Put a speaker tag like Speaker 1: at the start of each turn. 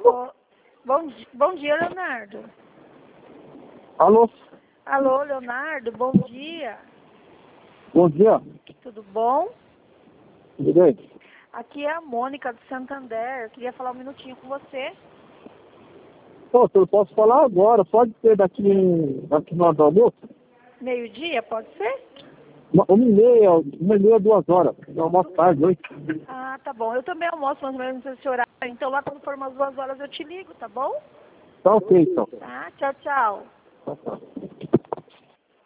Speaker 1: Ô, bom dia, Leonardo.
Speaker 2: Alô?
Speaker 1: Alô, Leonardo, bom dia.
Speaker 2: Bom dia.
Speaker 1: Tudo bom?
Speaker 2: Tudo bem?
Speaker 1: Aqui é a Mônica do Santander. Eu queria falar um minutinho com você.
Speaker 2: Pô, eu posso falar agora. Pode ser daqui na hora do almoço?
Speaker 1: Meio-dia, pode ser?
Speaker 2: 1h30, 2 horas. Eu almoço tarde, hoje.
Speaker 1: Ah, tá bom. Eu também almoço mais ou menos nesse horário. Então lá quando for umas 2 horas eu te ligo, tá bom?
Speaker 2: Tá ok, então.
Speaker 1: Tá, tchau, tchau.
Speaker 2: Tá.